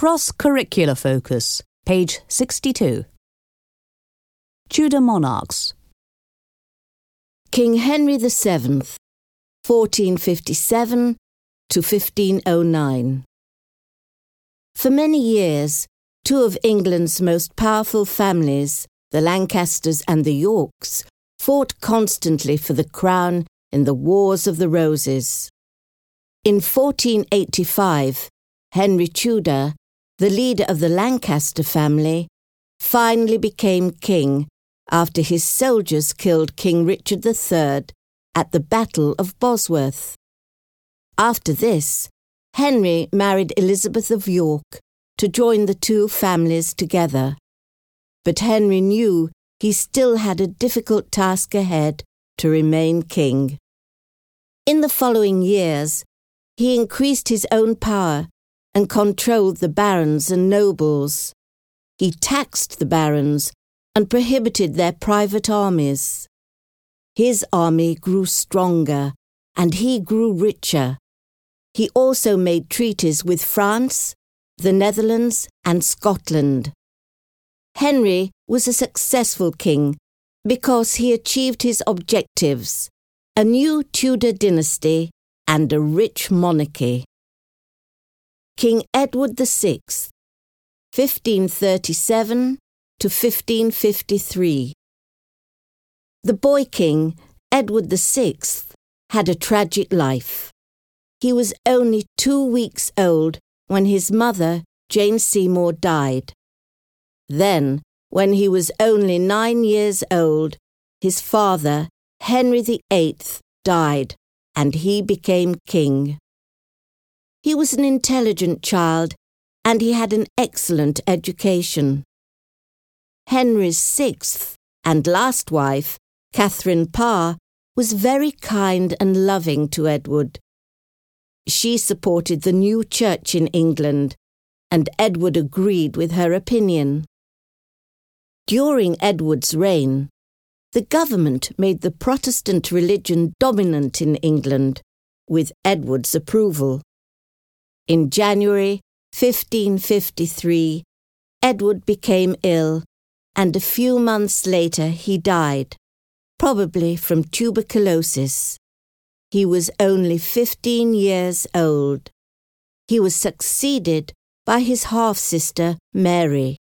Cross-curricular focus, page 62. Tudor monarchs. King Henry VII, 1457 to 1509. For many years, two of England's most powerful families, the Lancasters and the Yorks, fought constantly for the crown in the Wars of the Roses. In 1485, Henry Tudor, the leader of the Lancaster family, finally became king after his soldiers killed King Richard III at the Battle of Bosworth. After this, Henry married Elizabeth of York to join the two families together. But Henry knew he still had a difficult task ahead to remain king. In the following years, he increased his own power and controlled the barons and nobles. He taxed the barons and prohibited their private armies. His army grew stronger and he grew richer. He also made treaties with France, the Netherlands, and Scotland. Henry was a successful king because he achieved his objectives, a new Tudor dynasty and a rich monarchy. King Edward VI, 1537 to 1553. The boy king, Edward VI, had a tragic life. He was only 2 weeks old when his mother, Jane Seymour, died. Then, when he was only 9 years old, his father, Henry VIII, died, and he became king. He was an intelligent child, and he had an excellent education. Henry's sixth and last wife, Catherine Parr, was very kind and loving to Edward. She supported the new church in England, and Edward agreed with her opinion. During Edward's reign, the government made the Protestant religion dominant in England, with Edward's approval. In January 1553, Edward became ill, and a few months later he died, probably from tuberculosis. He was only 15 years old. He was succeeded by his half-sister Mary.